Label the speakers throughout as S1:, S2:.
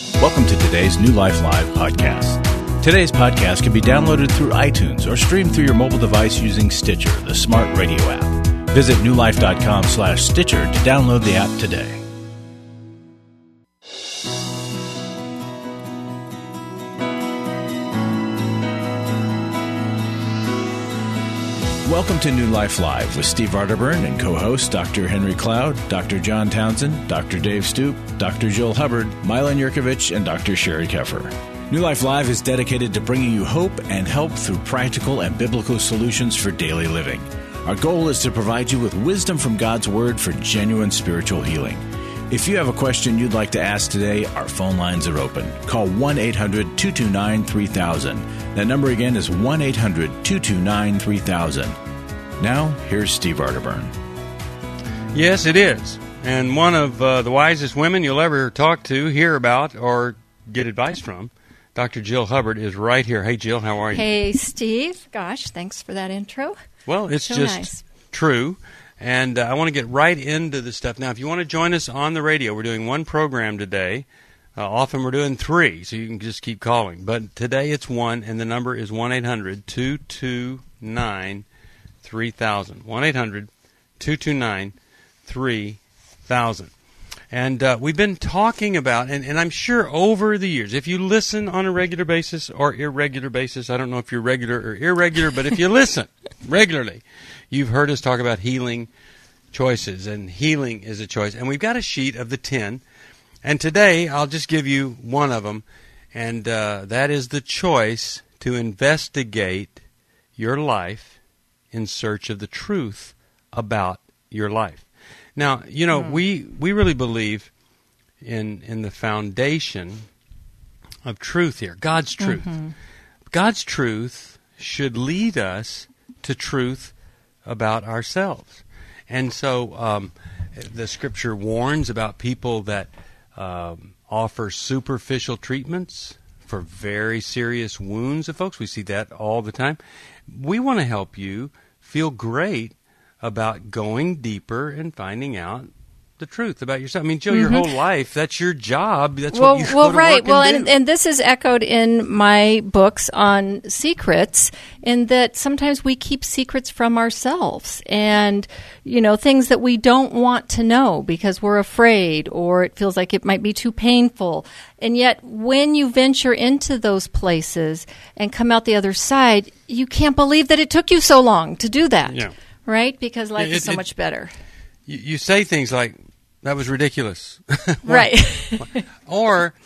S1: Welcome to today's New Life Live podcast. Today's podcast can be downloaded through iTunes or streamed through your mobile device using Stitcher, the smart radio app. Visit newlife.com/Stitcher to download the app today. Welcome to New Life Live with Steve Arterburn and co-hosts Dr. Henry Cloud, Dr. John Townsend, Dr. Dave Stoop, Dr. Jill Hubbard, Milan Yurkovich, and Dr. Sherry Keffer. New Life Live is dedicated to bringing you hope and help through practical and biblical solutions for daily living. Our goal is to provide you with wisdom from God's Word for genuine spiritual healing. If you have a question you'd like to ask today, our phone lines are open. Call 1-800-229-3000. That number again is 1-800-229-3000. Now, here's Steve Arterburn.
S2: Yes, it is. And one of the wisest women you'll ever talk to, hear about, or get advice from, Dr. Jill Hubbard, is right here. Hey, Jill, how are you?
S3: Hey, Steve. Gosh, thanks for that intro.
S2: Well, it's so just nice. True. And I want to get right into the stuff. Now, if you want to join us on the radio, we're doing one program today. Often we're doing three, so you can just keep calling. But today it's one, and the number is 1-800-229-3000. 1-800-229-3000. And we've been talking about, and I'm sure over the years, if you listen on a regular basis or irregular basis, I don't know if you're regular or irregular, but if you listen regularly, you've heard us talk about healing choices, and healing is a choice. And we've got a sheet of the 10, and today I'll just give you one of them, and that is the choice to investigate your life in search of the truth about your life. Now, you know, we really believe in the foundation of truth here, God's truth. Mm-hmm. God's truth should lead us to truth about ourselves. And so the Scripture warns about people that offer superficial treatments for very serious wounds of folks. We see that all the time. We want to help you feel great about going deeper and finding out the truth about yourself. I mean, Jill, your whole life, that's your job. That's what you go to work and do.
S3: And this is echoed in my books on secrets, in that sometimes we keep secrets from ourselves and, you know, things that we don't want to know because we're afraid or it feels like it might be too painful. And yet when you venture into those places and come out the other side, you can't believe that it took you so long to do that. Yeah. Right? Because life is so much better.
S2: You say things like, that was ridiculous.
S3: Right.
S2: Or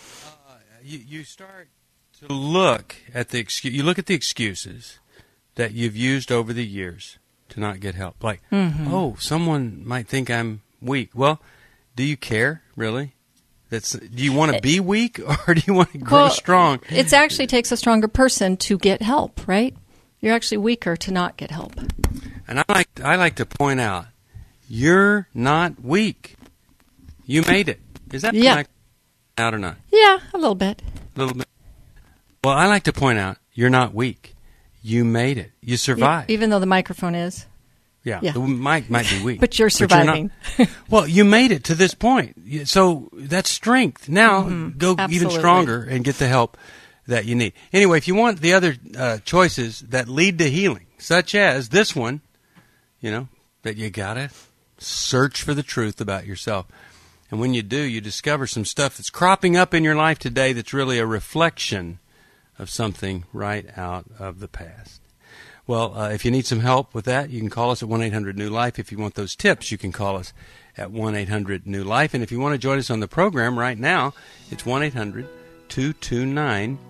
S2: you start to look at the excuses that you've used over the years to not get help. Like, oh, someone might think I'm weak. Well, do you care, really? Do you want to be weak or do you want to grow strong?
S3: It actually takes a stronger person to get help, right? You're actually weaker to not get help.
S2: And I like to point out, you're not weak. You made it. Is that out or not?
S3: Yeah, a little bit.
S2: A little bit. Well, I like to point out, you're not weak. You made it. You survived.
S3: Even though the microphone is.
S2: Yeah. The mic might be weak.
S3: But you're surviving.
S2: Well, you made it to this point. So that's strength. Now go even stronger and get the help that you need. Anyway, if you want the other choices that lead to healing, such as this one, you know, that you got to search for the truth about yourself. And when you do, you discover some stuff that's cropping up in your life today that's really a reflection of something right out of the past. Well, if you need some help with that, you can call us at 1-800-NEW-LIFE. If you want those tips, you can call us at 1-800-NEW-LIFE. And if you want to join us on the program right now, it's 1-800-229-3000.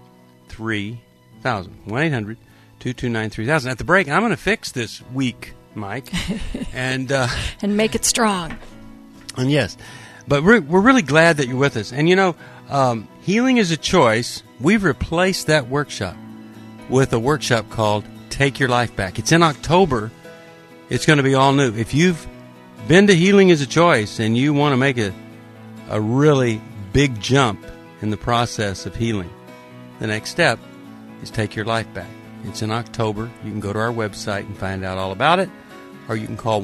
S2: 1-800-229-3000. At the break, I'm going to fix this weak mic and
S3: make it strong.
S2: And yes. But we're really glad that you're with us. And, you know, healing is a choice. We've replaced that workshop with a workshop called Take Your Life Back. It's in October. It's going to be all new. If you've been to Healing is a Choice and you want to make a really big jump in the process of healing, the next step is Take Your Life Back. It's in October. You can go to our website and find out all about it, or you can call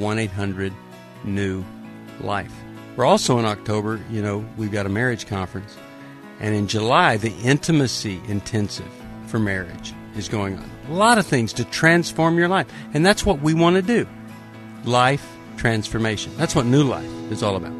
S2: 1-800-NEW-LIFE. We're also in October, you know, we've got a marriage conference, And in July, the Intimacy Intensive for Marriage is going on. A lot of things to transform your life. And that's what we want to do. Life transformation. That's what New Life is all about.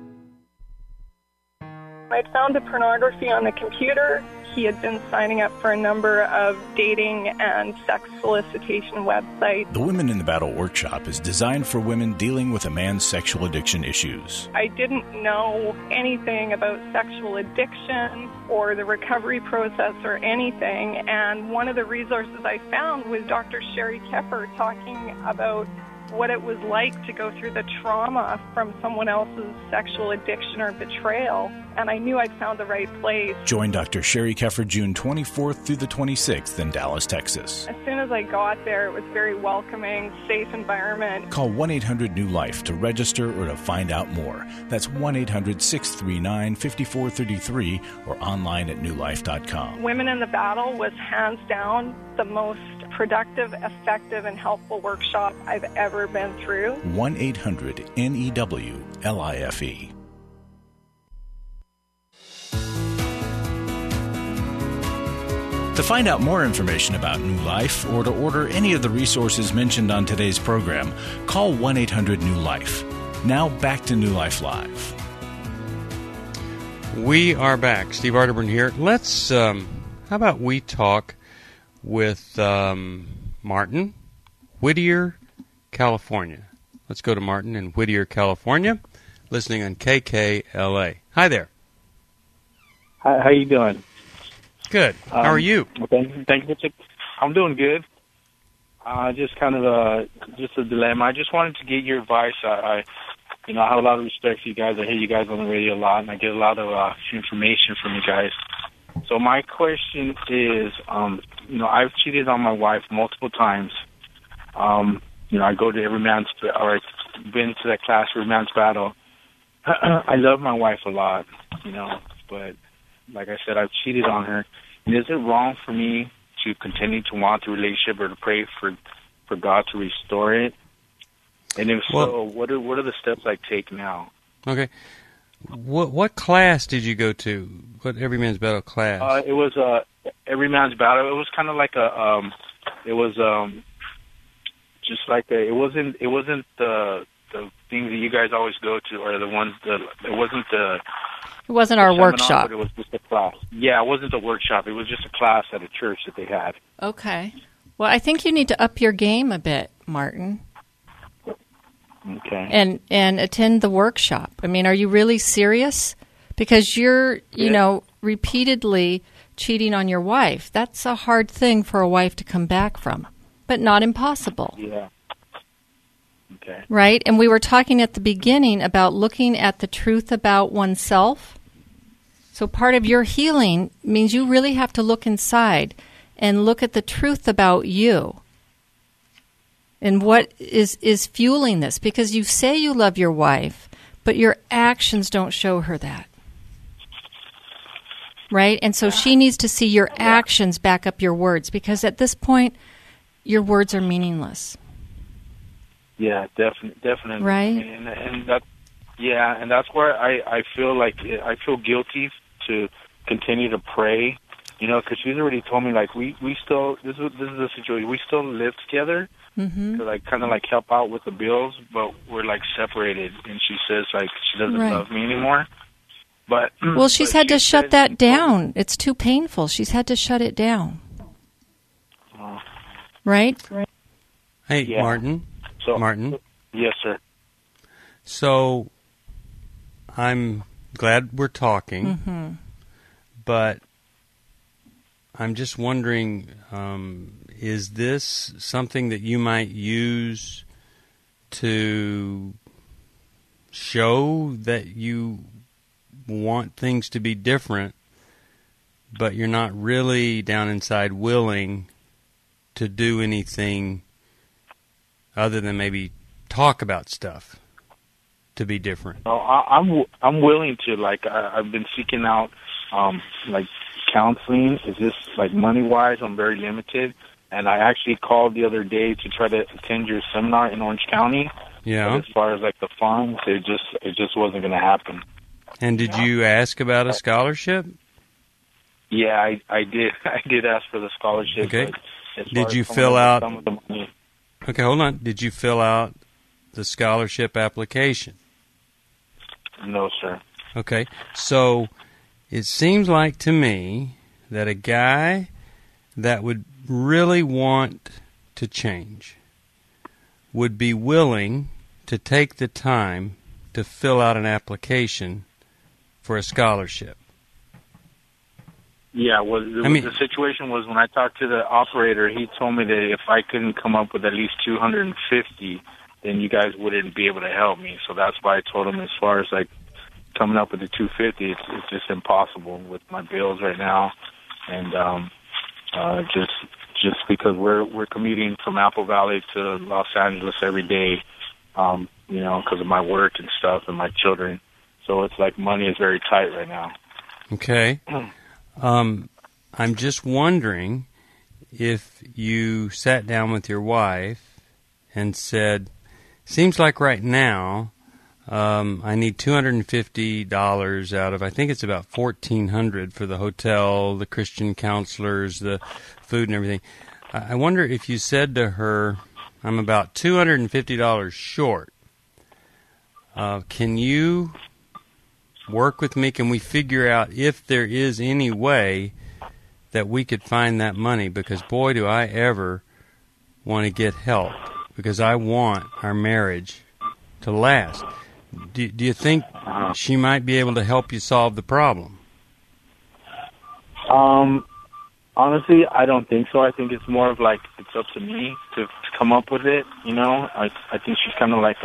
S4: I'd found the pornography on the computer. He had been signing up for a number of dating and sex solicitation websites.
S1: The Women in the Battle workshop is designed for women dealing with a man's sexual addiction issues.
S4: I didn't know anything about sexual addiction or the recovery process or anything, and one of the resources I found was Dr. Sherry Keffer talking about what it was like to go through the trauma from someone else's sexual addiction or betrayal, and I knew I'd found the right place.
S1: Join Dr. Sherry Keffer June 24th through the 26th in Dallas, Texas.
S4: As soon as I got there, it was very welcoming, safe environment.
S1: Call 1-800-NEW-LIFE to register or to find out more. That's 1-800-639-5433 or online at newlife.com.
S4: Women in the Battle was hands down the most productive, effective, and helpful workshop I've ever been through.
S1: 1-800-NEW-LIFE. To find out more information about New Life or to order any of the resources mentioned on today's program, call 1-800-NEW-LIFE. Now back to New Life Live.
S2: We are back. Steve Arterburn here. Let's, how about we talk with Martin, Whittier, California. Let's go to Martin in Whittier, California, listening on KKLA. Hi there.
S5: Hi, how you doing?
S2: Good. How are you?
S5: Thank you. I'm doing good. Just kind of just a dilemma. I just wanted to get your advice. I have a lot of respect for you guys. I hear you guys on the radio a lot, and I get a lot of information from you guys. So my question is, I've cheated on my wife multiple times. I go to Every Man's, or I've been to that class, Every Man's Battle. I love my wife a lot, but like I said, I've cheated on her. And is it wrong for me to continue to want the relationship or to pray for God to restore it? And if so, what are the steps I take now? Okay.
S2: What class did you go to? What Every Man's Battle class?
S5: It was Every Man's Battle. It was kind of like it wasn't the things that you guys always go to, or the ones that it wasn't
S3: our
S5: seminar,
S3: workshop.
S5: But it was just a class. Yeah, it wasn't a workshop. It was just a class at a church that they had.
S3: Okay. Well, I think you need to up your game a bit, Martin.
S5: Okay.
S3: And attend the workshop. I mean, are you really serious? Because you're, repeatedly cheating on your wife. That's a hard thing for a wife to come back from, but not impossible.
S5: Yeah. Okay.
S3: Right? And we were talking at the beginning about looking at the truth about oneself. So part of your healing means you really have to look inside and look at the truth about you. And what is fueling this? Because you say you love your wife, but your actions don't show her that. Right? And so she needs to see your actions back up your words, because at this point, your words are meaningless.
S5: Yeah, definitely.
S3: Right?
S5: And that's where I feel like I feel guilty to continue to pray, because she's already told me, like, we still, this is the situation, we still live together, to like kind of like help out with the bills, but we're like separated, and she says like she doesn't love me anymore. But
S3: well, she's had to shut that down. It's too painful. She's had to shut it down. Right?
S2: Hey, yeah. Martin.
S5: Yes, sir.
S2: So I'm glad we're talking, but I'm just wondering, is this something that you might use to show that you want things to be different, but you're not really down inside willing to do anything other than maybe talk about stuff to be different?
S5: I'm willing to. Like, I've been seeking out like counseling. It's just like money wise, I'm very limited. And I actually called the other day to try to attend your seminar in Orange County. Yeah. But as far as like the funds, it just wasn't going to happen.
S2: And did you ask about a scholarship?
S5: Yeah, I did. I did ask for the scholarship.
S2: Okay.
S5: But as far
S2: Did
S5: as
S2: you
S5: coming
S2: fill
S5: up with
S2: out?
S5: some of the money,
S2: Okay, hold on. Did you fill out the scholarship application?
S5: no, sir.
S2: Okay, so it seems like to me that a guy that would really want to change would be willing to take the time to fill out an application for a scholarship.
S5: Yeah, well, the situation was when I talked to the operator, he told me that if I couldn't come up with at least 250, then you guys wouldn't be able to help me. So that's why I told him, as far as like coming up with the 250, it's just impossible with my bills right now, and just because we're commuting from Apple Valley to Los Angeles every day, because of my work and stuff and my children. So it's like money is very tight right now.
S2: Okay. I'm just wondering if you sat down with your wife and said, seems like right now I need $250 out of, I think it's about $1,400 for the hotel, the Christian counselors, the food and everything. I wonder if you said to her, I'm about $250 short. Can you work with me? Can we figure out if there is any way that we could find that money? Because boy, do I ever want to get help, because I want our marriage to last. Do you think she might be able to help you solve the problem?
S5: Honestly, I don't think so. I think it's more of like it's up to me to come up with it. I think she's kind of like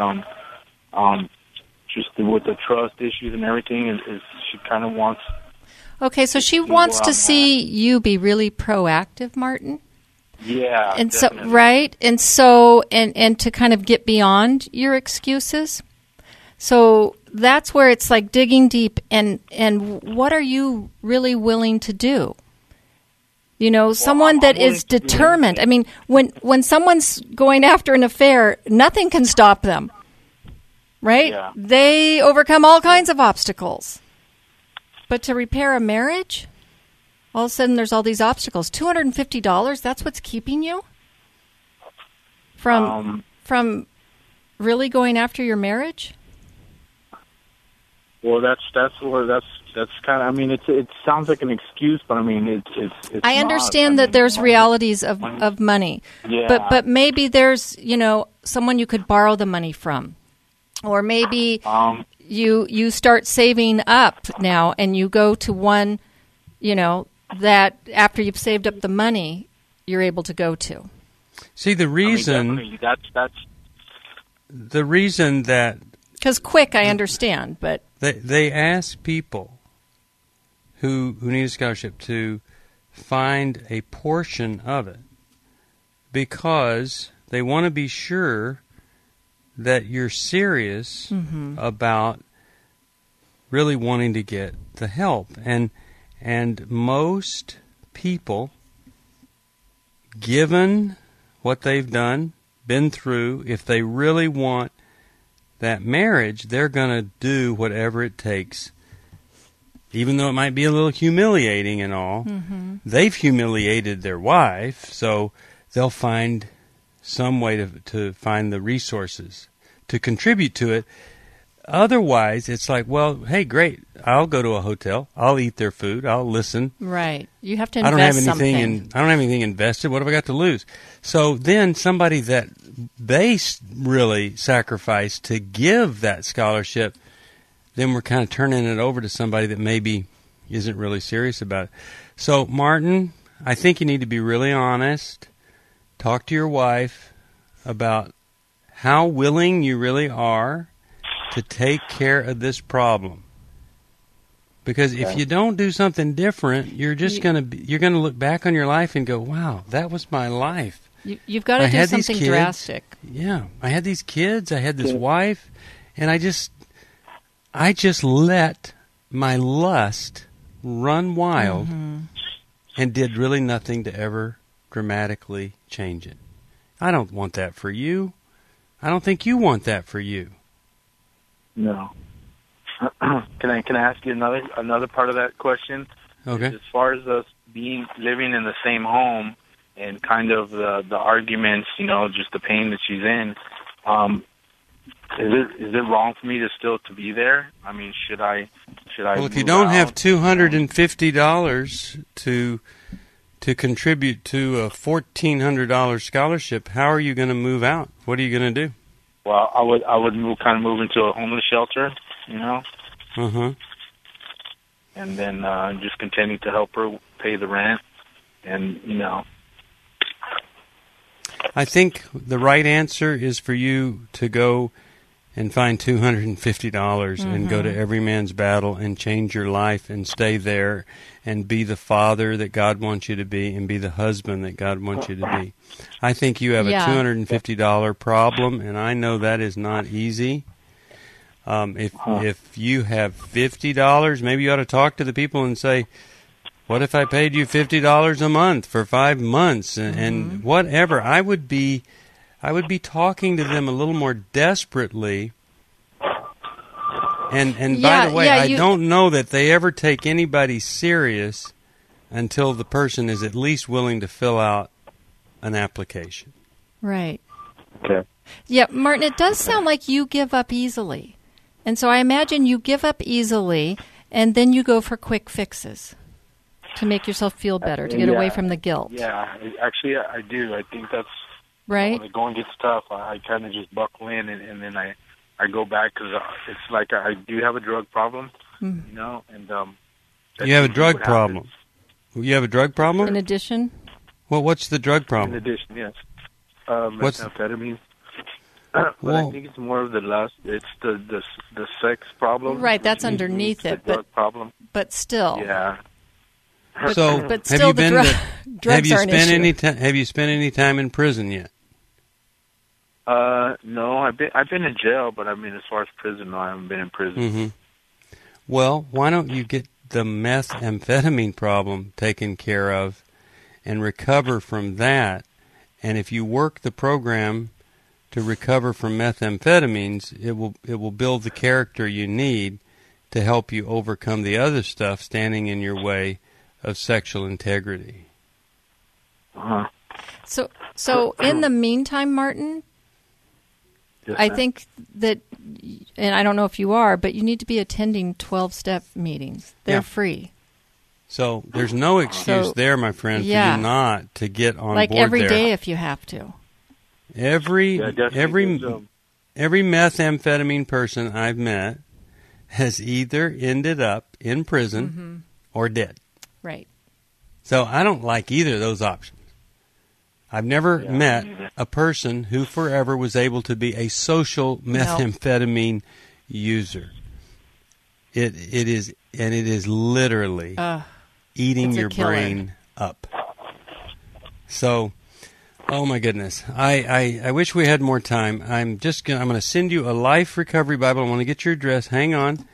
S5: just with the trust issues and everything. Is she kind of wants?
S3: Okay, so she wants to see you be really proactive, Martin.
S5: Yeah,
S3: and
S5: definitely.
S3: so right, and so and to kind of get beyond your excuses. So that's where it's like digging deep, and what are you really willing to do? Someone that is determined. I mean, when someone's going after an affair, nothing can stop them, right?
S5: Yeah.
S3: They overcome all kinds of obstacles. But to repair a marriage, all of a sudden there's all these obstacles. $250, that's what's keeping you from really going after your marriage?
S5: Well, that's kind of. I mean, it sounds like an excuse, but I mean, it's
S3: I understand that there's realities of money,
S5: yeah.
S3: but maybe there's someone you could borrow the money from, or maybe you start saving up now, and you go to one, that after you've saved up the money, you're able to go to.
S2: See, the reason
S5: that's
S2: the reason that.
S3: Because quick, I understand, but
S2: they ask people who need a scholarship to find a portion of it because they want to be sure that you're serious about really wanting to get the help. And most people, given what they've done, been through, if they really want that marriage, they're going to do whatever it takes. Even though it might be a little humiliating and all, they've humiliated their wife, so they'll find some way to find the resources to contribute to it. Otherwise, it's like, well, hey, great, I'll go to a hotel, I'll eat their food, I'll listen.
S3: Right. You have to invest something.
S2: I don't have anything invested. What have I got to lose? So then somebody that they really sacrificed to give that scholarship, then we're kind of turning it over to somebody that maybe isn't really serious about it. So, Martin, I think you need to be really honest. Talk to your wife about how willing you really are to take care of this problem. Because if you don't do something different, you're just going to look back on your life and go, wow, that was my life.
S3: You've got to do something drastic.
S2: Yeah. I had these kids, I had this wife, and I just let my lust run wild and did really nothing to ever dramatically change it. I don't want that for you. I don't think you want that for you.
S5: No. Can I ask you another part of that question?
S2: Okay.
S5: As far as us living in the same home and kind of the arguments, just the pain that she's in, is it wrong for me to be there? I mean, should I?
S2: Well, if you
S5: move
S2: don't
S5: out?
S2: have $250 to contribute to a $1,400 scholarship, how are you going to move out? What are you going to do?
S5: Well, I would move into a homeless shelter, and then just continue to help her pay the rent, and
S2: I think the right answer is for you to go and find $250 and go to Every Man's Battle and change your life and stay there and be the father that God wants you to be and be the husband that God wants you to be. I think you have a $250 problem, and I know that is not easy. If you have $50, maybe you ought to talk to the people and say, what if I paid you $50 a month for 5 months and whatever? I would be talking to them a little more desperately. And by the way, I don't know that they ever take anybody serious until the person is at least willing to fill out an application.
S3: Right.
S5: Okay.
S3: Yeah, Martin, it does sound like you give up easily. And so I imagine you give up easily and then you go for quick fixes to make yourself feel better, to get away from the guilt.
S5: Yeah, actually, I do. I think that's
S3: right.
S5: When the going gets tough, I kind of just buckle in, and then I go back because it's like I do have a drug problem, and
S2: you have a drug problem. You have a drug problem?
S3: In addition?
S2: Well, what's the drug problem?
S5: In addition, yes.
S2: What's
S5: methamphetamine. But I think it's more of the lust. It's the sex problem.
S3: Right, that's underneath it.
S5: The drug problem.
S3: But still.
S5: Yeah.
S2: So,
S3: but still, drugs are an issue.
S2: Have you spent any time in prison yet?
S5: No, I've been in jail, but I mean, as far as prison, no, I haven't been in prison.
S2: Mm-hmm. Well, why don't you get the methamphetamine problem taken care of and recover from that? And if you work the program to recover from methamphetamines, it will build the character you need to help you overcome the other stuff standing in your way of sexual integrity.
S5: Uh-huh.
S3: So in the meantime, Martin,
S5: yes,
S3: I think that, and I don't know if you are, but you need to be attending 12-step meetings. They're free.
S2: So there's no excuse there, my friend, for you not to get on board there.
S3: Like every day if you have to.
S2: Every methamphetamine person I've met has either ended up in prison or dead.
S3: Right.
S2: So I don't like either of those options. I've never met a person who forever was able to be a social methamphetamine user. It is literally eating your brain up. So, oh my goodness, I wish we had more time. I'm going to send you a Life Recovery Bible. I want to get your address. Hang on.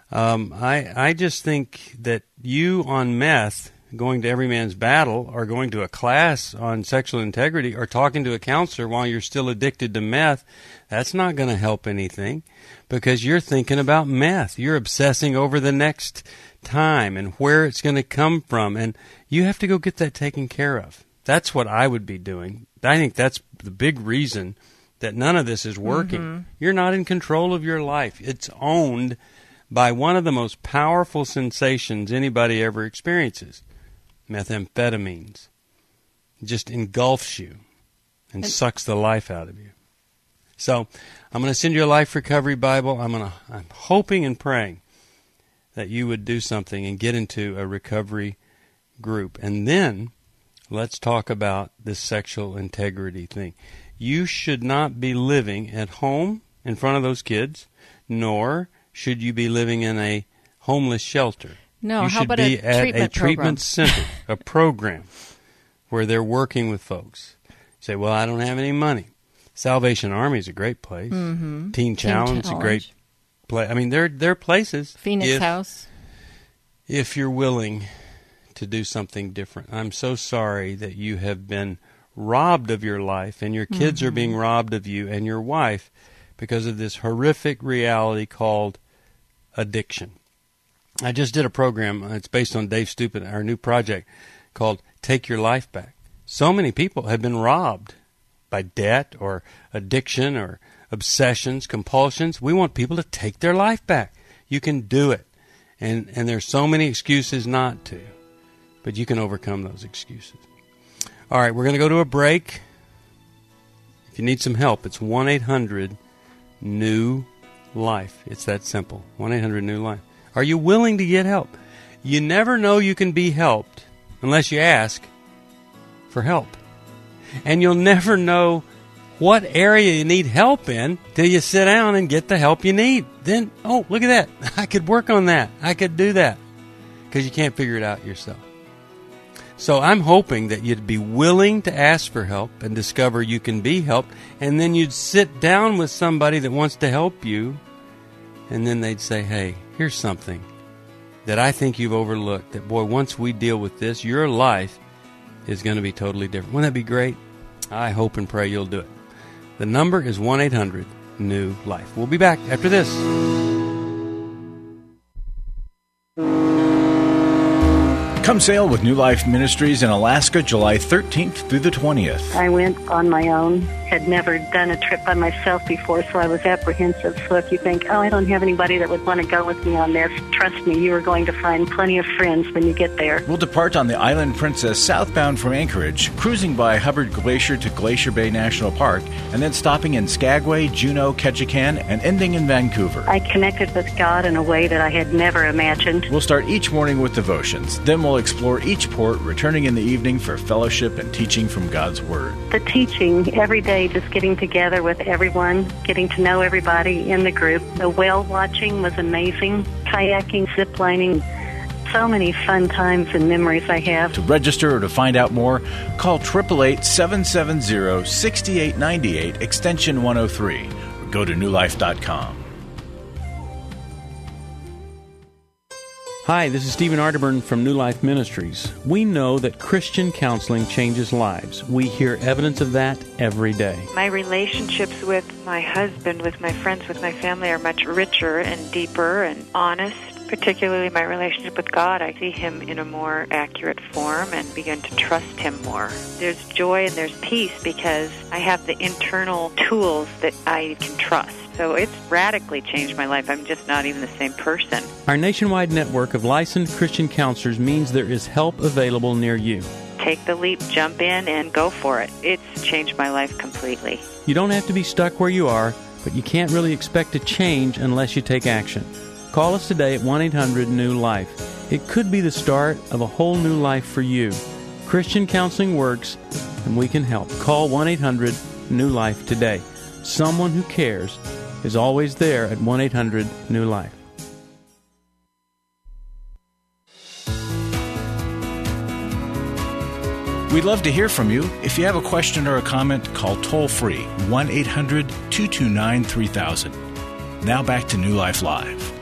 S2: I just think that you on meth, going to Every Man's Battle, or going to a class on sexual integrity, or talking to a counselor while you're still addicted to meth, that's not going to help anything because you're thinking about meth. You're obsessing over the next time and where it's going to come from, and you have to go get that taken care of. That's what I would be doing. I think that's the big reason that none of this is working. You're not in control of your life. It's owned by one of the most powerful sensations anybody ever experiences, methamphetamines. It just engulfs you and sucks the life out of you. So I'm going to send you a Life Recovery Bible. I'm hoping and praying that you would do something and get into a recovery group. And then let's talk about this sexual integrity thing. You should not be living at home in front of those kids, nor should you be living in a homeless shelter.
S3: No,
S2: you
S3: how
S2: should
S3: about
S2: be
S3: a treatment
S2: treatment center, a program where they're working with folks. You say, well, I don't have any money. Salvation Army is a great place. Teen Challenge is a great place. I mean, there are places.
S3: Phoenix House.
S2: If you're willing to do something different. I'm so sorry that you have been robbed of your life and your kids are being robbed of you and your wife because of this horrific reality called addiction. I just did a program. It's based on Dave Stupid, our new project called Take Your Life Back. So many people have been robbed by debt or addiction or obsessions, compulsions. We want people to take their life back. You can do it. And there's so many excuses not to. But you can overcome those excuses. All right, we're going to go to a break. If you need some help, it's 1-800-NEW-LIFE. It's that simple. 1-800-NEW-LIFE. Are you willing to get help? You never know you can be helped unless you ask for help. And you'll never know what area you need help in till you sit down and get the help you need. Then, oh, look at that. I could work on that. I could do that. Because you can't figure it out yourself. So I'm hoping that you'd be willing to ask for help and discover you can be helped. And then you'd sit down with somebody that wants to help you. And then they'd say, hey, here's something that I think you've overlooked. That, boy, once we deal with this, your life is going to be totally different. Wouldn't that be great? I hope and pray you'll do it. The number is 1-800-NEW-LIFE. We'll be back after this.
S1: Come sail with New Life Ministries in Alaska, July 13th through the 20th.
S6: I went on my own, had never done a trip by myself before, so I was apprehensive. So if you think, oh, I don't have anybody that would want to go with me on this, trust me, you are going to find plenty of friends when you get there.
S1: We'll depart on the Island Princess southbound from Anchorage, cruising by Hubbard Glacier to Glacier Bay National Park, and then stopping in Skagway, Juneau, Ketchikan, and ending in Vancouver.
S6: I connected with God in a way that I had never imagined.
S1: We'll start each morning with devotions. Then we'll explore each port, returning in the evening for fellowship and teaching from God's Word.
S6: The teaching every day, just getting together with everyone, getting to know everybody in the group. The whale watching was amazing. Kayaking, ziplining, so many fun times and memories I have.
S1: To register or to find out more, call 888-770-6898, extension 103, or go to newlife.com.
S2: Hi, this is Stephen Arterburn from New Life Ministries. We know that Christian counseling changes lives. We hear evidence of that every day.
S7: My relationships with my husband, with my friends, with my family are much richer and deeper and honest. Particularly my relationship with God, I see Him in a more accurate form and begin to trust Him more. There's joy and there's peace because I have the internal tools that I can trust. So it's radically changed my life. I'm just not even the same person.
S2: Our nationwide network of licensed Christian counselors means there is help available near you.
S7: Take the leap, jump in, and go for it. It's changed my life completely.
S2: You don't have to be stuck where you are, but you can't really expect to change unless you take action. Call us today at 1-800-NEW-LIFE. It could be the start of a whole new life for you. Christian counseling works, and we can help. Call 1-800-NEW-LIFE today. Someone who cares is always there at 1-800-NEW-LIFE.
S1: We'd love to hear from you. If you have a question or a comment, call toll-free 1-800-229-3000. Now back to New Life Live.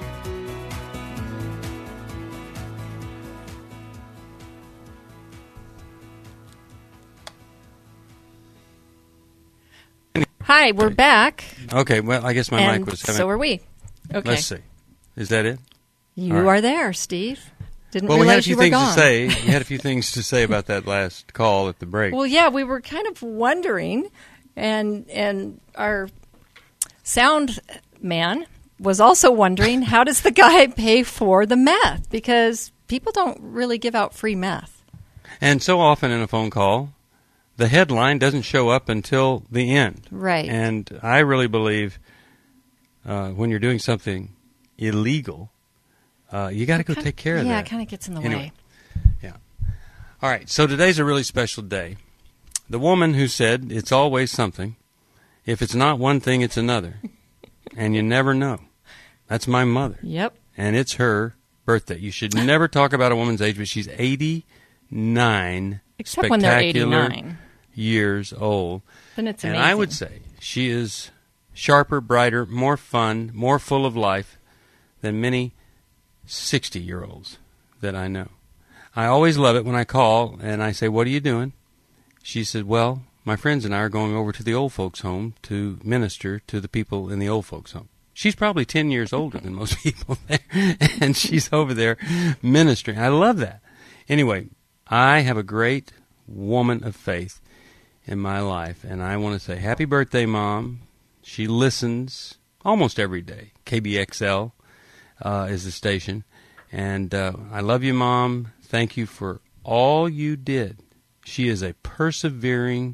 S3: Hi, we're back.
S2: Okay, well, I guess my
S3: And
S2: mic was having...
S3: so are we. Okay.
S2: Let's see. Is that it?
S3: You
S2: All right.
S3: are there, Steve. Didn't
S2: Well, we had a
S3: realize
S2: few
S3: you were
S2: things
S3: gone.
S2: to say. We had a few things to say about that last call at the break.
S3: Well, yeah, we were kind of wondering, and our sound man was also wondering, how does the guy pay for the meth? Because people don't really give out free meth.
S2: And so often in a phone call, the headline doesn't show up until the end.
S3: Right.
S2: And I really believe when you're doing something illegal, you got to go take care of that.
S3: Yeah, it kind of gets in the way.
S2: Yeah. All right, so today's a really special day. The woman who said, it's always something. If it's not one thing, it's another. And you never know. That's my mother.
S3: Yep.
S2: And it's her birthday. You should never talk about a woman's age, but she's 89.
S3: Except when they're
S2: spectacular
S3: 89.
S2: Years old.
S3: Then it's
S2: and
S3: amazing.
S2: I would say she is sharper, brighter, more fun, more full of life than many 60-year-olds that I know. I always love it when I call and I say, what are you doing? She said, well, my friends and I are going over to the old folks' home to minister to the people in the old folks' home. She's probably 10 years older than most people there, and she's over there ministering. I love that. Anyway, I have a great woman of faith in my life, and I want to say happy birthday, Mom. She listens almost every day. KBXL is the station. And I love you, Mom. Thank you for all you did. She is a persevering,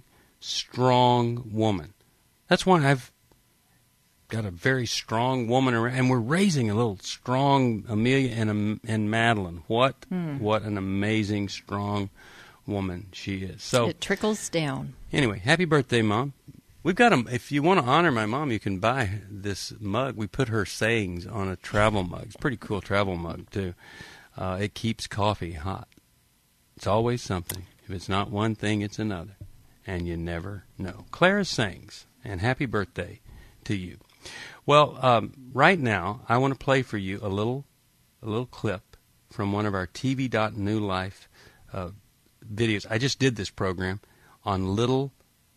S2: strong woman. That's why I've got a very strong woman around, and we're raising a little strong Amelia and Madeline. What an amazing, strong woman she is. So
S3: it trickles down.
S2: Anyway, happy birthday, Mom. We've got them. If you want to honor my mom, you can buy this mug. We put her sayings on a travel mug. It's a pretty cool travel mug, too. It keeps coffee hot. It's always something. If it's not one thing, it's another. And you never know. Clara's sayings, and happy birthday to you. Well, right now, I want to play for you a little clip from one of our TV.New Life videos. I just did this program on little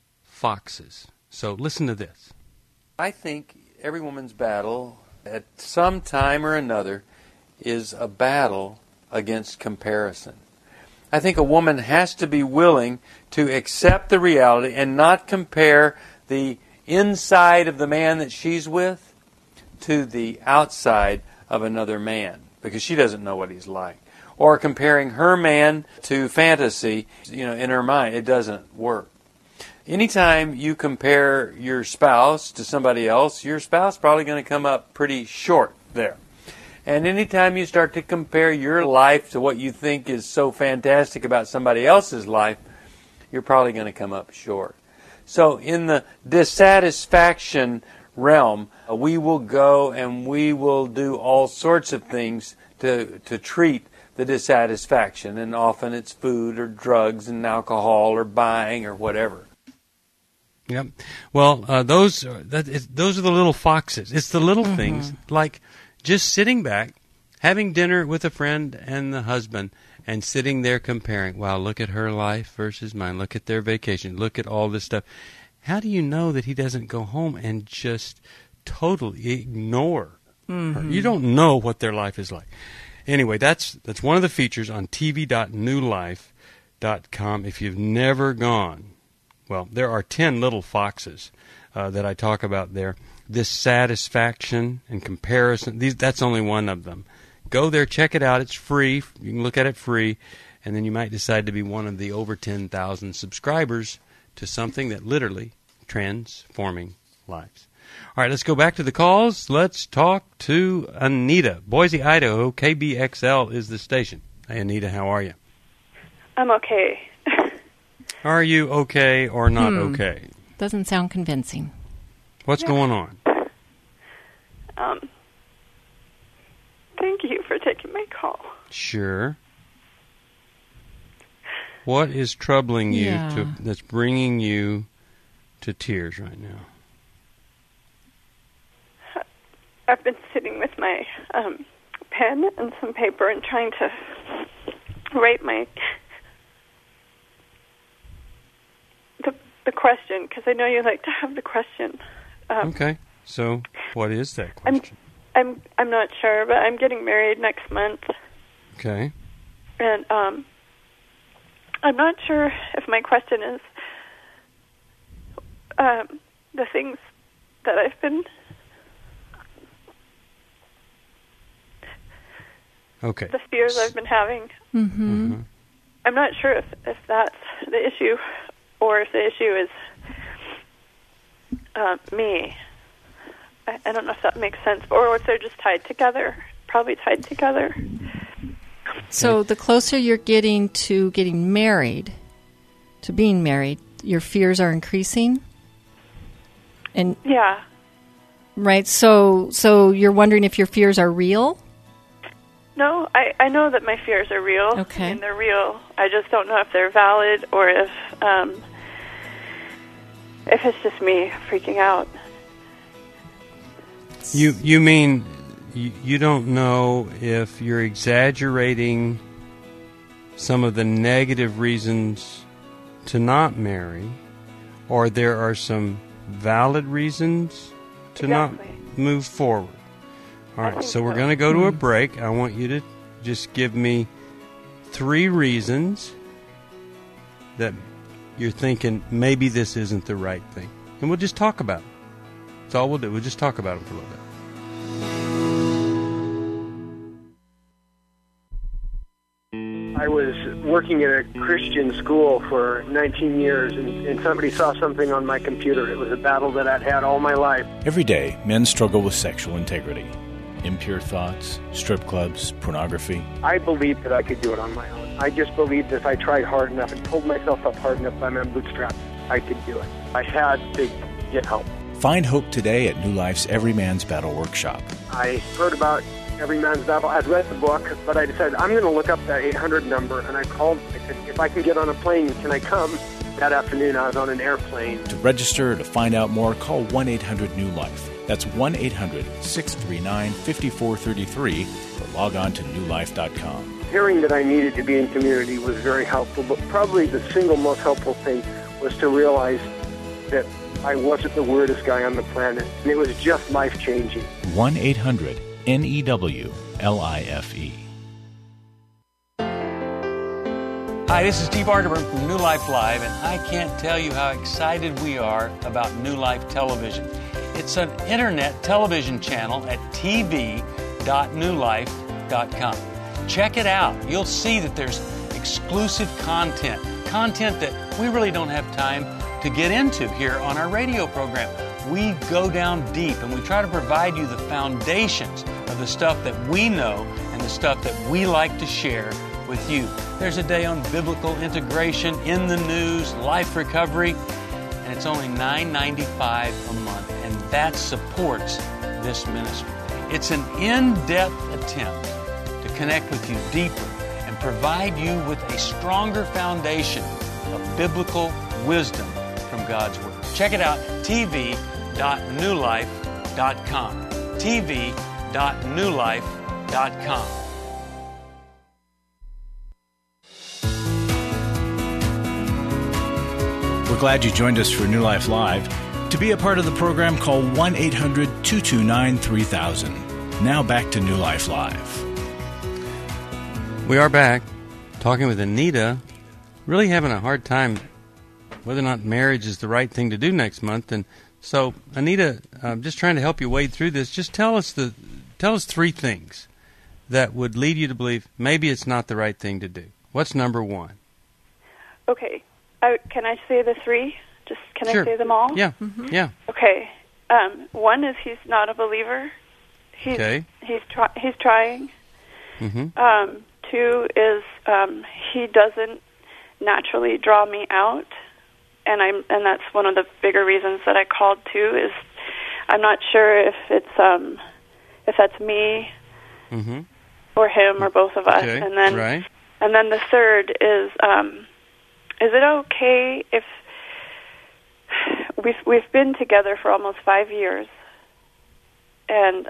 S2: foxes. So listen to this. I think every woman's battle at some time or another is a battle against comparison. I think a woman has to be willing to accept the reality and not compare the inside of the man that she's with to the outside of another man, because she doesn't know what he's like. Or comparing her man to fantasy, in her mind, it doesn't work. Anytime you compare your spouse to somebody else, your spouse is probably going to come up pretty short there. And anytime you start to compare your life to what you think is so fantastic about somebody else's life, you're probably going to come up short. So in the dissatisfaction realm, we will go and we will do all sorts of things to treat the dissatisfaction. And often it's food or drugs and alcohol or buying or whatever. Yep. Well, those are the little foxes. It's the little things, like just sitting back, having dinner with a friend and the husband, and sitting there comparing. Wow, look at her life versus mine. Look at their vacation. Look at all this stuff. How do you know that he doesn't go home and just totally ignore her? You don't know what their life is like. Anyway, that's one of the features on tv.newlife.com. If you've never gone, well, there are 10 little foxes that I talk about there. This satisfaction and comparison, that's only one of them. Go there, check it out. It's free. You can look at it free, and then you might decide to be one of the over 10,000 subscribers to something that literally transforming lives. All right, let's go back to the calls. Let's talk to Anita. Boise, Idaho, KBXL is the station. Hey, Anita, how are you?
S8: I'm okay.
S2: Are you okay or not okay?
S3: Doesn't sound convincing.
S2: What's going on?
S8: Thank you for taking my call.
S2: Sure. What is troubling you that's bringing you to tears right now?
S8: I've been sitting with my pen and some paper and trying to write the question, because I know you like to have the question.
S2: Okay. So what is that question?
S8: I'm not sure, but I'm getting married next month.
S2: Okay.
S8: And I'm not sure if my question is the things that I've been...
S2: Okay.
S8: The fears I've been having. I'm not sure if that's the issue, or if the issue is me. I don't know if that makes sense, or if they're just tied together. Probably tied together.
S3: So the closer you're getting to getting married, to being married, your fears are increasing? And
S8: yeah.
S3: Right. So you're wondering if your fears are real?
S8: No, I know that my fears are real.
S3: Okay.
S8: And they're real. I just don't know if they're valid, or if it's just me freaking out.
S2: You mean you don't know if you're exaggerating some of the negative reasons to not marry, or there are some valid reasons to not move forward. All right, so we're going to go to a break. I want you to just give me 3 reasons that you're thinking maybe this isn't the right thing. And we'll just talk about it. That's all we'll do. We'll just talk about it for a little bit.
S9: I was working at a Christian school for 19 years, and somebody saw something on my computer. It was a battle that I'd had all my life.
S1: Every day, men struggle with sexual integrity. Impure thoughts, strip clubs, pornography.
S9: I believed that I could do it on my own. I just believed that if I tried hard enough and pulled myself up hard enough by my bootstraps, I could do it. I had to get help.
S1: Find hope today at New Life's Every Man's Battle Workshop.
S9: I heard about Every Man's Battle. I'd read the book, but I decided I'm going to look up that 800 number, and I called. I said, if I can get on a plane, can I come? That afternoon, I was on an airplane.
S1: To register or to find out more, call 1-800-NEW-LIFE. That's 1-800-639-5433, or log on to newlife.com.
S9: Hearing that I needed to be in community was very helpful, but probably the single most helpful thing was to realize that I wasn't the weirdest guy on the planet, and it was just life-changing.
S1: 1-800-NEWLIFE.
S2: Hi, this is Steve Arterburn from New Life Live, and I can't tell you how excited we are about New Life Television. It's an internet television channel at tv.newlife.com. Check it out. You'll see that there's exclusive content that we really don't have time to get into here on our radio program. We go down deep and we try to provide you the foundations of the stuff that we know and the stuff that we like to share with you. There's a day on biblical integration, in the news, life recovery, and it's only $9.95 a month, and that supports this ministry. It's an in-depth attempt to connect with you deeper and provide you with a stronger foundation of biblical wisdom from God's Word. Check it out, tv.newlife.com. tv.newlife.com.
S1: We're glad you joined us for New Life Live. To be a part of the program, call 1-800-229-3000. Now back to New Life Live.
S2: We are back talking with Anita, really having a hard time whether or not marriage is the right thing to do next month. And so, Anita, just trying to help you wade through this, just tell us 3 things that would lead you to believe maybe it's not the right thing to do. What's number 1?
S8: Okay. Can I say the 3? Can
S2: Sure.
S8: I say them all?
S2: Yeah. Yeah.
S8: Okay. 1 is he's not a believer. He's trying.
S2: Mm-hmm.
S8: 2 is he doesn't naturally draw me out, and that's one of the bigger reasons that I called too. Is I'm not sure if that's me
S2: Mm-hmm.
S8: or him or both of us.
S2: Okay.
S8: And then
S2: Right.
S8: and then the 3rd is it okay if we've been together for almost 5 years, and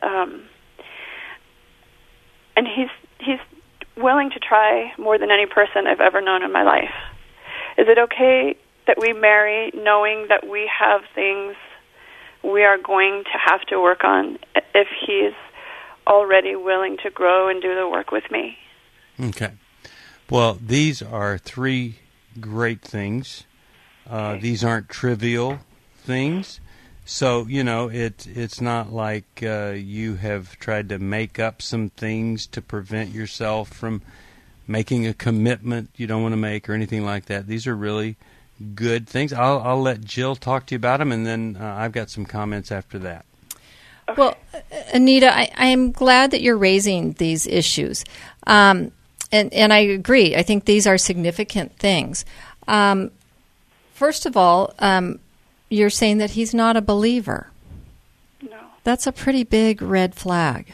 S8: he's willing to try more than any person I've ever known in my life. Is it okay that we marry knowing that we have things we are going to have to work on if he's already willing to grow and do the work with me?
S2: Okay. Well, these are 3 great things. These aren't trivial things. So, it's not like you have tried to make up some things to prevent yourself from making a commitment you don't want to make or anything like that. These are really good things. I'll let Jill talk to you about them, and then I've got some comments after that.
S8: Okay.
S3: Well, Anita, I am glad that you're raising these issues. And I agree. I think these are significant things. First of all, you're saying that he's not a believer.
S8: No.
S3: That's a pretty big red flag.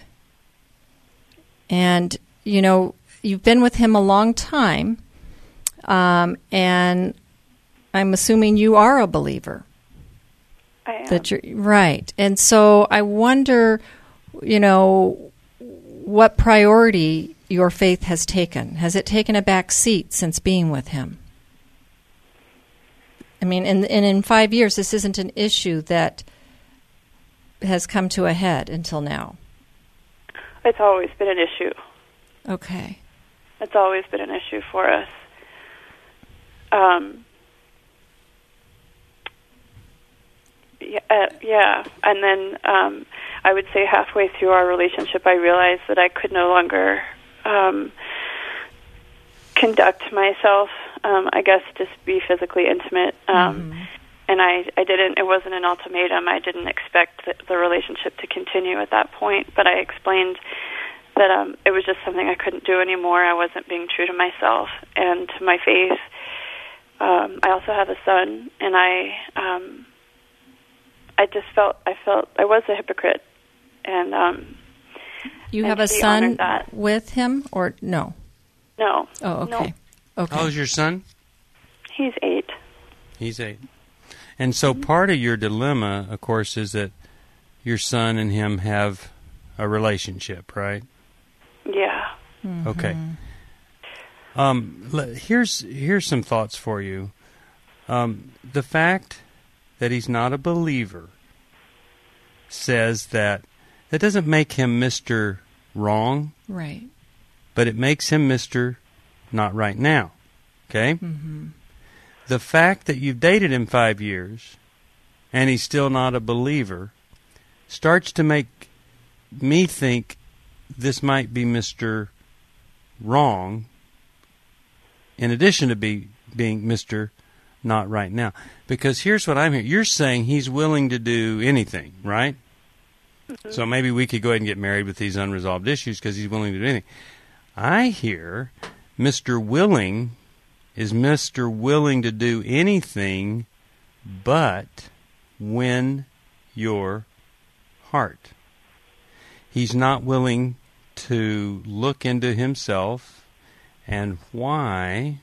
S3: And, you've been with him a long time, and I'm assuming you are a believer.
S8: I am.
S3: That you're right. And so I wonder, what priority your faith has taken. Has it taken a back seat since being with him? I mean, and in 5 years, this isn't an issue that has come to a head until now?
S8: It's always been an issue.
S3: Okay.
S8: It's always been an issue for us. Yeah. And then I would say halfway through our relationship, I realized that I could no longer conduct myself, I guess, just be physically intimate. And I didn't, it wasn't an ultimatum. I didn't expect the relationship to continue at that point, but I explained that it was just something I couldn't do anymore. I wasn't being true to myself and to my faith. I also have a son, and I just felt I was a hypocrite. And
S3: you have a son with him, or no?
S8: No.
S3: Oh, okay.
S8: No.
S3: Okay.
S2: How old is your son?
S8: He's 8.
S2: He's 8. And so part of your dilemma, of course, is that your son and him have a relationship, right?
S8: Yeah.
S3: Mm-hmm.
S2: Okay. Here's some thoughts for you. The fact that he's not a believer says that doesn't make him Mr. Wrong.
S3: Right.
S2: But it makes him Mr. Not right now. Okay?
S3: Mm-hmm.
S2: The fact that you've dated him 5 years and he's still not a believer starts to make me think this might be Mr. Wrong in addition to being Mr. Not right now. Because here's what I'm hearing. You're saying he's willing to do anything, right? Mm-hmm. So maybe we could go ahead and get married with these unresolved issues because he's willing to do anything. I hear Mr. Willing is Mr. Willing to do anything but win your heart. He's not willing to look into himself and why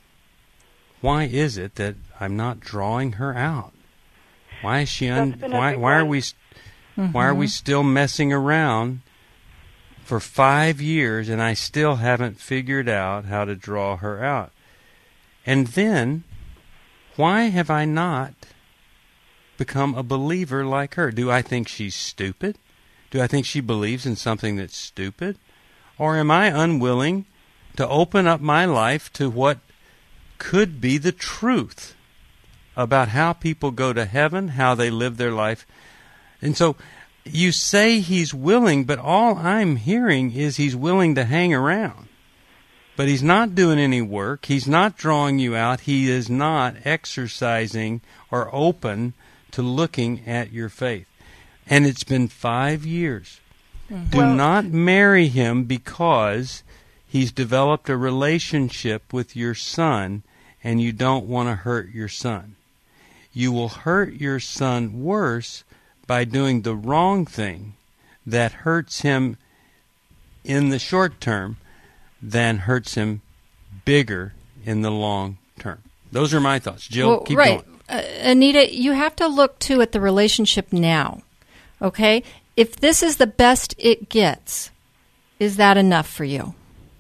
S2: is it that I'm not drawing her out? Why is she why are we still messing around for 5 years and I still haven't figured out how to draw her out? And then, why have I not become a believer like her? Do I think she's stupid? Do I think she believes in something that's stupid? Or am I unwilling to open up my life to what could be the truth about how people go to heaven, how they live their life? And so, you say he's willing, but all I'm hearing is he's willing to hang around. But he's not doing any work. He's not drawing you out. He is not exercising or open to looking at your faith. And it's been 5 years. Mm-hmm. Do not marry him because he's developed a relationship with your son and you don't want to hurt your son. You will hurt your son worse by doing the wrong thing that hurts him in the short term than hurts him bigger in the long term. Those are my thoughts. Jill, keep going.
S3: Anita, you have to look, too, at the relationship now. Okay? If this is the best it gets, is that enough for you?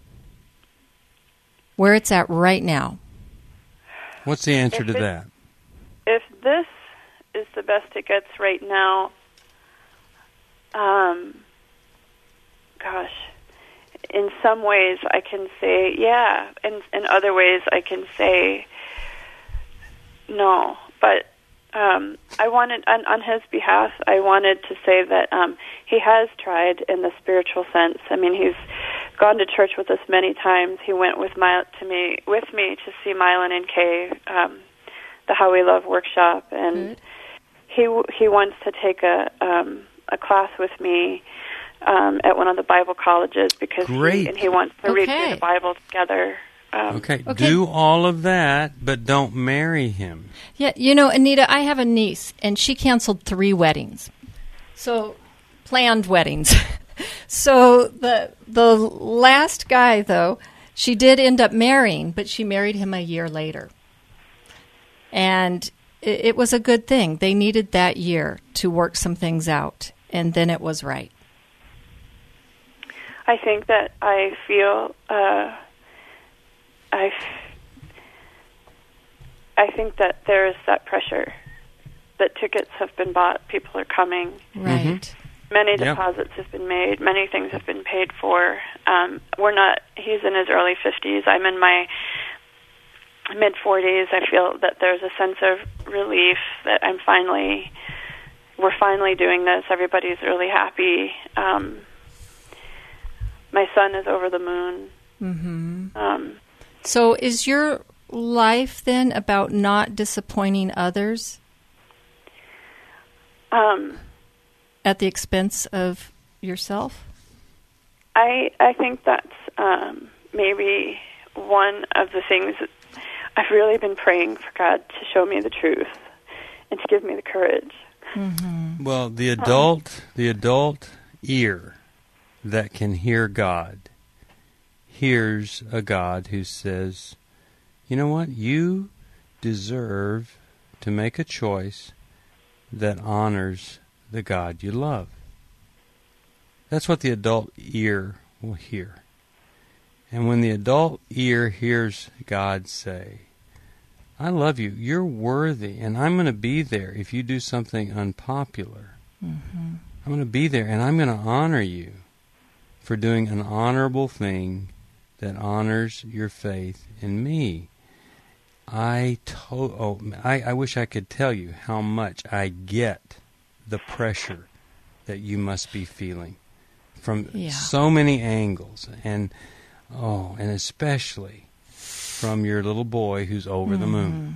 S3: Where it's at right now.
S2: What's the answer to that?
S8: If this is the best it gets right now, in some ways I can say yeah, and in other ways I can say no. But I wanted, on his behalf, I wanted to say that he has tried in the spiritual sense. I mean, he's gone to church with us many times. He went with me to see Mylan and Kay, the How We Love workshop, and he wants to take a class with me at one of the Bible colleges because he wants to read through the Bible together.
S2: Do all of that, but don't marry him.
S3: Yeah, you know, Anita, I have a niece, and she canceled 3 weddings. So, planned weddings. So, the last guy, though, she did end up marrying, but she married him a year later. And it was a good thing. They needed that year to work some things out, and then it was right.
S8: I think that I feel... I think that there is that pressure that tickets have been bought, people are coming.
S3: Right.
S2: Mm-hmm.
S8: Many deposits have been made. Many things have been paid for. He's in his early 50s. I'm in my mid-40s. I feel that there's a sense of relief that we're finally doing this. Everybody's really happy. My son is over the moon.
S3: Mm-hmm. So is your life then about not disappointing others at the expense of yourself?
S8: I think that's maybe one of the things that I've really been praying for God to show me the truth and to give me the courage.
S3: Mm-hmm.
S2: Well, the adult ear that can hear God hears a God who says, you know what? You deserve to make a choice that honors the God you love. That's what the adult ear will hear. And when the adult ear hears God say, I love you, you're worthy, and I'm going to be there if you do something unpopular.
S3: Mm-hmm.
S2: I'm going to be there, and I'm going to honor you for doing an honorable thing that honors your faith in me. I wish I could tell you how much I get the pressure that you must be feeling from so many angles, and especially from your little boy who's over the moon.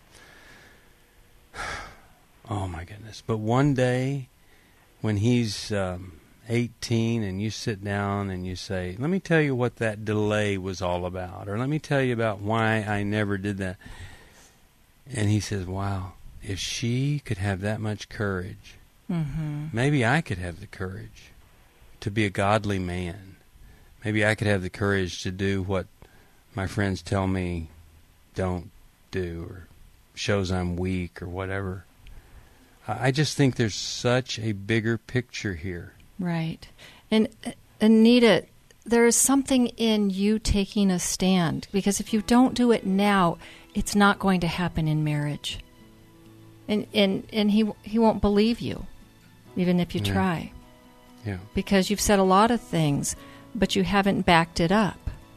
S2: Oh my goodness. But one day when he's 18 and you sit down and you say, let me tell you what that delay was all about, or let me tell you about why I never did that. And he says, wow, if she could have that much courage, maybe I could have the courage to be a godly man. Maybe I could have the courage to do what my friends tell me don't do, or shows I'm weak, or whatever. I just think there's such a bigger picture here.
S3: Right. And Anita, there is something in you taking a stand, because if you don't do it now, it's not going to happen in marriage. And he won't believe you, even if you try.
S2: Yeah.
S3: Because you've said a lot of things, but you haven't backed it up.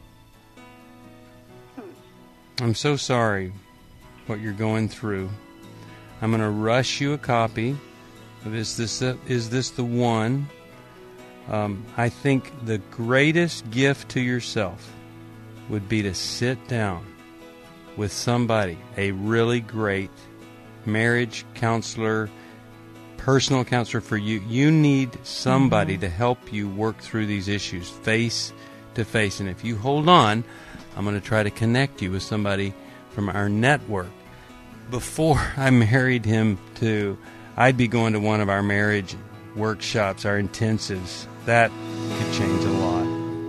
S2: I'm so sorry what you're going through. I'm going to rush you a copy of Is This the One? I think the greatest gift to yourself would be to sit down with somebody, a really great marriage counselor, personal counselor for you. You need somebody to help you work through these issues face to face. And if you hold on, I'm going to try to connect you with somebody from our network. Before I married him I'd be going to one of our marriage workshops, our intensives. That could change a lot.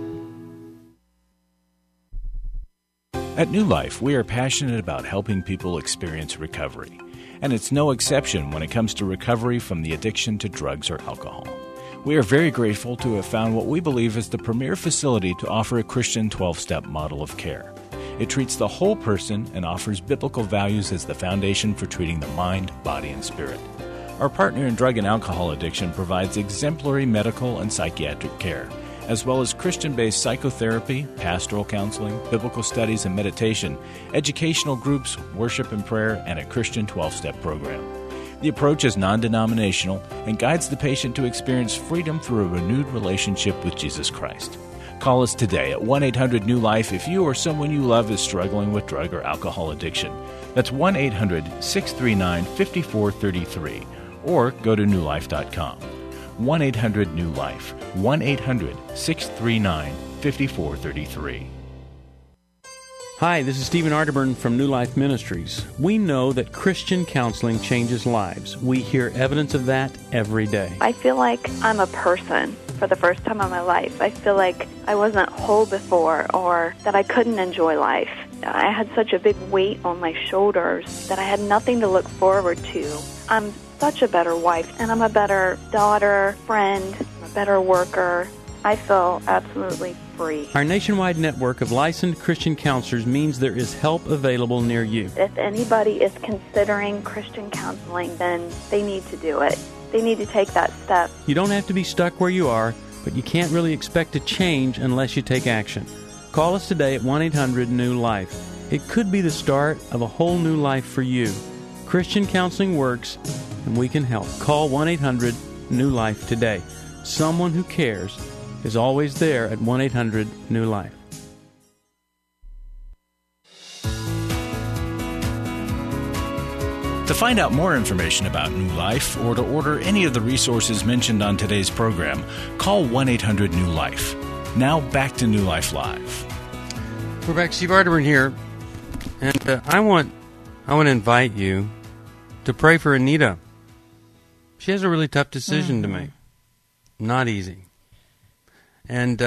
S1: At New Life, we are passionate about helping people experience recovery. And it's no exception when it comes to recovery from the addiction to drugs or alcohol. We are very grateful to have found what we believe is the premier facility to offer a Christian 12-step model of care. It treats the whole person and offers biblical values as the foundation for treating the mind, body, and spirit. Our partner in drug and alcohol addiction provides exemplary medical and psychiatric care, as well as Christian-based psychotherapy, pastoral counseling, biblical studies and meditation, educational groups, worship and prayer, and a Christian 12-step program. The approach is non-denominational and guides the patient to experience freedom through a renewed relationship with Jesus Christ. Call us today at 1-800-NEW-LIFE if you or someone you love is struggling with drug or alcohol addiction. That's 1-800-639-5433. Or go to newlife.com. 1-800-NEW-LIFE. 1-800-639-5433.
S2: Hi, this is Stephen Arterburn from New Life Ministries. We know that Christian counseling changes lives. We hear evidence of that every day.
S10: I feel like I'm a person for the first time in my life. I feel like I wasn't whole before, or that I couldn't enjoy life. I had such a big weight on my shoulders that I had nothing to look forward to. I'm such a better wife, and I'm a better daughter, friend, a better worker. I feel absolutely free.
S2: Our nationwide network of licensed Christian counselors means there is help available near you.
S10: If anybody is considering Christian counseling, then they need to do it. They need to take that step.
S2: You don't have to be stuck where you are, but you can't really expect to change unless you take action. Call us today at 1-800-NEW-LIFE. It could be the start of a whole new life for you. Christian counseling works, and we can help. Call 1-800-NEW-LIFE today. Someone who cares is always there at 1-800-NEW-LIFE.
S1: To find out more information about New Life or to order any of the resources mentioned on today's program, call 1-800-NEW-LIFE. Now back to New Life Live.
S2: We're back. Steve Arterburn here, and I want to invite you to pray for Anita. She has a really tough decision to make. Not easy. And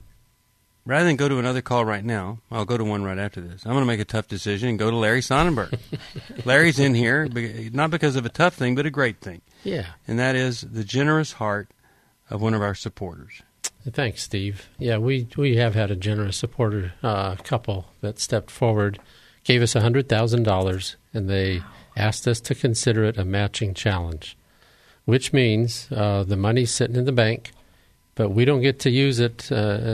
S2: rather than go to another call right now, I'll go to one right after this. I'm going to make a tough decision and go to Larry Sonnenberg. Larry's in here, not because of a tough thing, but a great thing.
S11: Yeah.
S2: And that is the generous heart of one of our supporters.
S11: Thanks, Steve. Yeah, we have had a generous supporter couple that stepped forward, gave us $100,000, and they asked us to consider it a matching challenge, which means the money's sitting in the bank, but we don't get to use it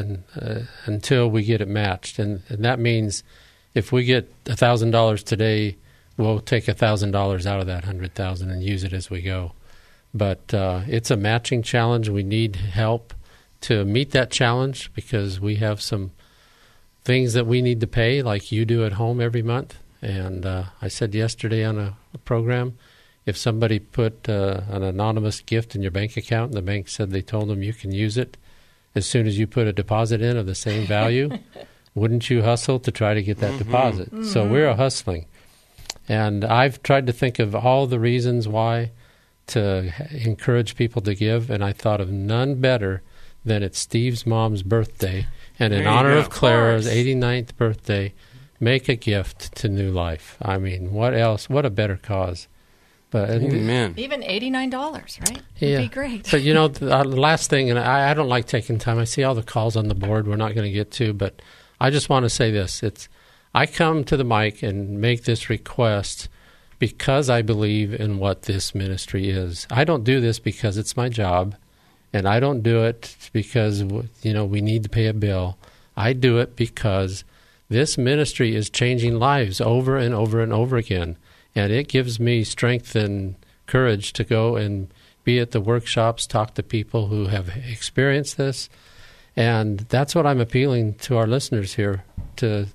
S11: until we get it matched. And that means if we get $1,000 today, we'll take $1,000 out of that $100,000 and use it as we go. But it's a matching challenge. We need help to meet that challenge because we have some things that we need to pay, like you do at home every month. And I said yesterday on a program, if somebody put an anonymous gift in your bank account and the bank said they told them you can use it as soon as you put a deposit in of the same value, wouldn't you hustle to try to get that deposit? Mm-hmm. So we're hustling. And I've tried to think of all the reasons why to encourage people to give, and I thought of none better than it's Steve's mom's birthday. And in honor of Clara's 89th birthday, make a gift to New Life. I mean, what else? What a better cause. But
S2: Amen.
S3: Even $89, right?
S11: Yeah.
S3: Would be great.
S11: But, the last thing, and I don't like taking time. I see all the calls on the board we're not going to get to, but I just want to say this. I come to the mic and make this request because I believe in what this ministry is. I don't do this because it's my job, and I don't do it because, we need to pay a bill. I do it because this ministry is changing lives over and over and over again. And it gives me strength and courage to go and be at the workshops, talk to people who have experienced this. And that's what I'm appealing to our listeners here to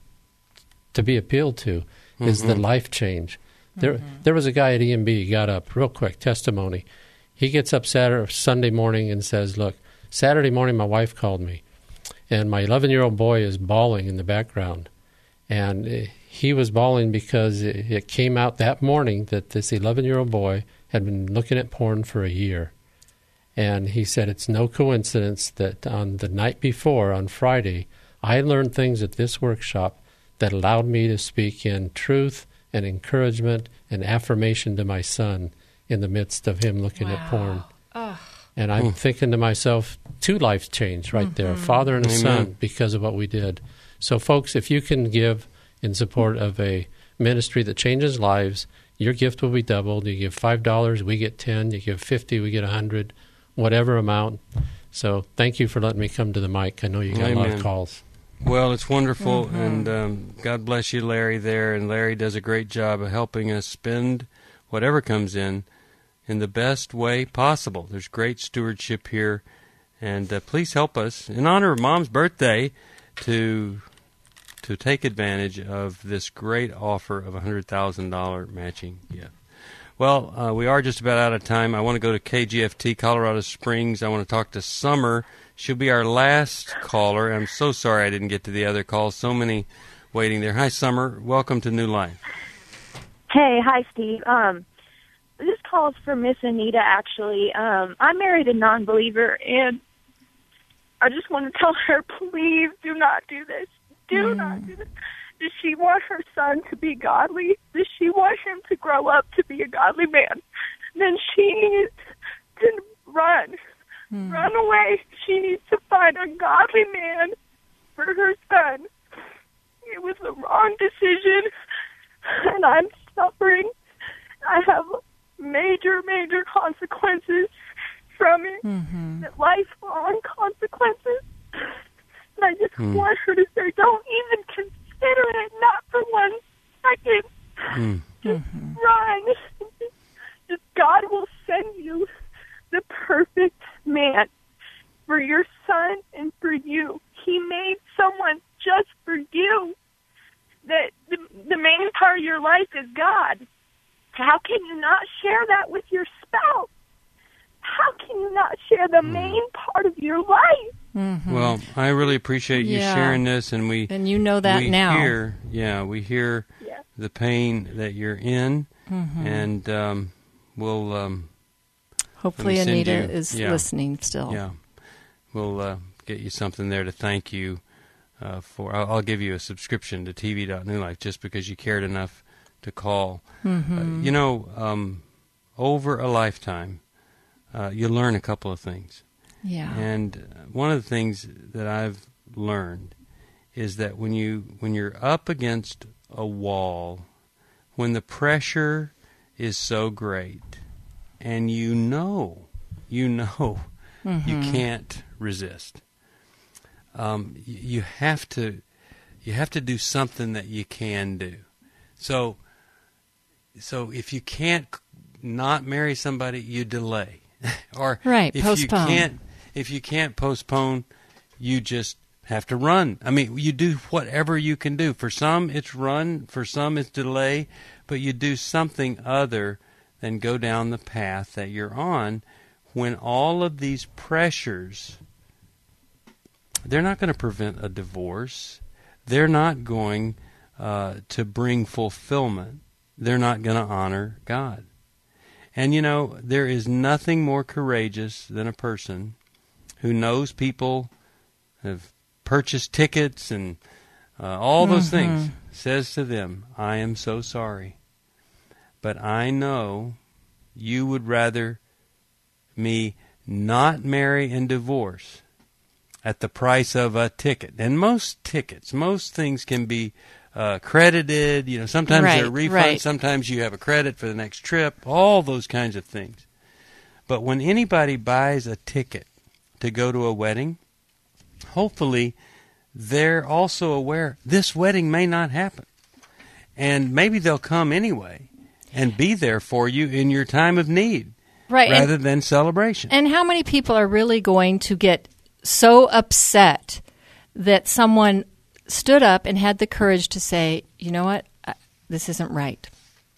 S11: be appealed to, is the life change. There was a guy at EMB, got up, real quick, testimony. He gets up Sunday morning and says, look, Saturday morning my wife called me, and my 11-year-old boy is bawling in the background. And he was bawling because it came out that morning that this 11-year-old boy had been looking at porn for a year. And he said it's no coincidence that on the night before, on Friday, I learned things at this workshop that allowed me to speak in truth and encouragement and affirmation to my son in the midst of him looking at porn. And I'm thinking to myself, two lives changed right there, a father and a son, because of what we did. So, folks, if you can give in support of a ministry that changes lives, your gift will be doubled. You give $5, we get $10. You give $50, we get $100, whatever amount. So thank you for letting me come to the mic. I know you got a lot of calls.
S2: Well, it's wonderful, and God bless you, Larry, there. And Larry does a great job of helping us spend whatever comes in the best way possible. There's great stewardship here, and please help us, in honor of Mom's birthday, to take advantage of this great offer of a $100,000 matching gift. Well, we are just about out of time. I want to go to KGFT, Colorado Springs. I want to talk to Summer. She'll be our last caller. I'm so sorry I didn't get to the other calls. So many waiting there. Hi, Summer. Welcome to New Life.
S12: Hey, hi, Steve. This call is for Miss Anita, actually. I married a non-believer, and I just want to tell her, please do not do this. Do not do this. Does she want her son to be godly? Does she want him to grow up to be a godly man? Then she needs to run. Run away. She needs to find a godly man for her son. It was the wrong decision, and I'm suffering. I have major, major consequences from it, lifelong consequences. And I just want her to say, don't even consider it, not for 1 second. Just run. Just God will send you the perfect man for your son and for you. He made someone just for you. That the main part of your life is God. How can you not share that with your spouse? How can you not share the main part of your life?
S2: Well, I really appreciate you sharing this, and
S3: you know that now.
S2: We hear the pain that you're in, and we'll
S3: hopefully Anita is listening still.
S2: Yeah, we'll get you something there to thank you for. I'll give you a subscription to TV.NewLife just because you cared enough to call. Over a lifetime, you learn a couple of things.
S3: Yeah.
S2: And one of the things that I've learned is that when you're up against a wall, when the pressure is so great, and you know you can't resist, you have to do something that you can do. So if you can't not marry somebody, you delay. Or
S3: postpone.
S2: If you can't postpone, you just have to run. I mean, you do whatever you can do. For some, it's run. For some, it's delay. But you do something other than go down the path that you're on when all of these pressures, they're not going to prevent a divorce. They're not going to bring fulfillment. They're not going to honor God. And, there is nothing more courageous than a person who knows people have purchased tickets and all those things, says to them, I am so sorry, but I know you would rather me not marry and divorce at the price of a ticket. And most things can be credited. Sometimes they're refunds. Sometimes you have a credit for the next trip. All those kinds of things. But when anybody buys a ticket to go to a wedding, hopefully they're also aware this wedding may not happen. And maybe they'll come anyway and be there for you in your time of need rather than celebration. And
S3: how many people are really going to get so upset that someone stood up and had the courage to say, you know what, this isn't right?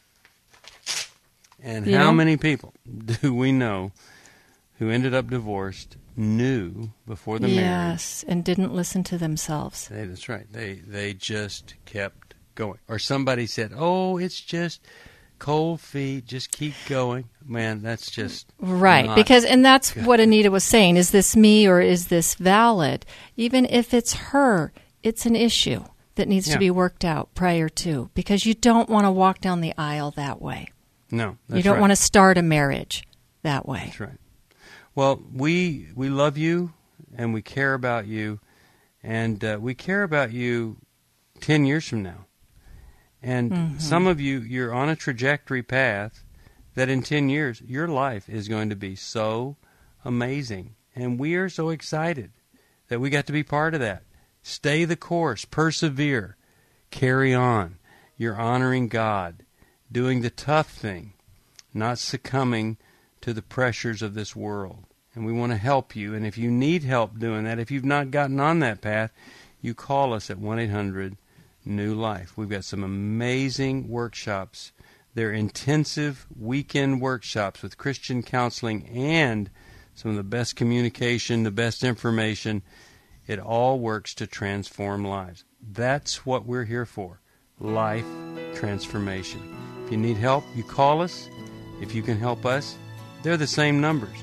S2: And how many people do we know who ended up divorced knew before the marriage?
S3: Yes, and didn't listen to themselves.
S2: That's right. They just kept going. Or somebody said, oh, it's just cold feet, just keep going. Man, that's just
S3: and that's what Anita was saying. Is this me or is this valid? Even if it's her, it's an issue that needs to be worked out prior to, because you don't want to walk down the aisle that way.
S2: No, that's
S3: you don't want to start a marriage that way.
S2: That's right. Well, we love you and we care about you, and we care about you 10 years from now. And some of you, you're on a trajectory path that in 10 years, your life is going to be so amazing. And we are so excited that we got to be part of that. Stay the course, persevere, carry on. You're honoring God, doing the tough thing, not succumbing to the pressures of this world. And we want to help you. And if you need help doing that, if you've not gotten on that path, you call us at 1-800-NEW-LIFE. We've got some amazing workshops. They're intensive weekend workshops with Christian counseling and some of the best communication, the best information. It all works to transform lives. That's what we're here for, life transformation. If you need help, you call us. If you can help us, they're the same numbers,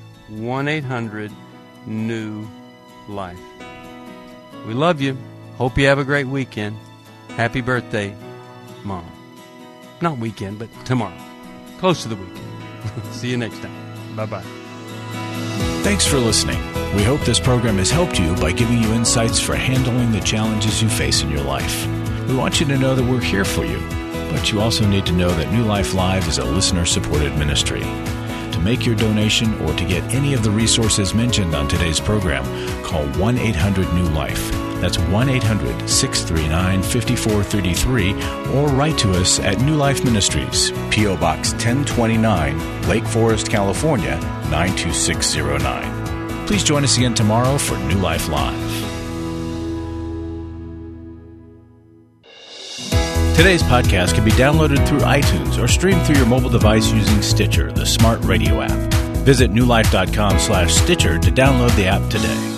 S2: 1-800-NEW-LIFE. We love you. Hope you have a great weekend. Happy birthday, Mom. Not weekend, but tomorrow. Close to the weekend. See you next time. Bye-bye.
S1: Thanks for listening. We hope this program has helped you by giving you insights for handling the challenges you face in your life. We want you to know that we're here for you, but you also need to know that New Life Live is a listener-supported ministry. To make your donation or to get any of the resources mentioned on today's program, call 1-800-NEW-LIFE. That's 1-800-639-5433, or write to us at New Life Ministries, P.O. Box 1029, Lake Forest, California, 92609. Please join us again tomorrow for New Life Live. Today's podcast can be downloaded through iTunes or streamed through your mobile device using Stitcher, the smart radio app. Visit newlife.com/Stitcher to download the app today.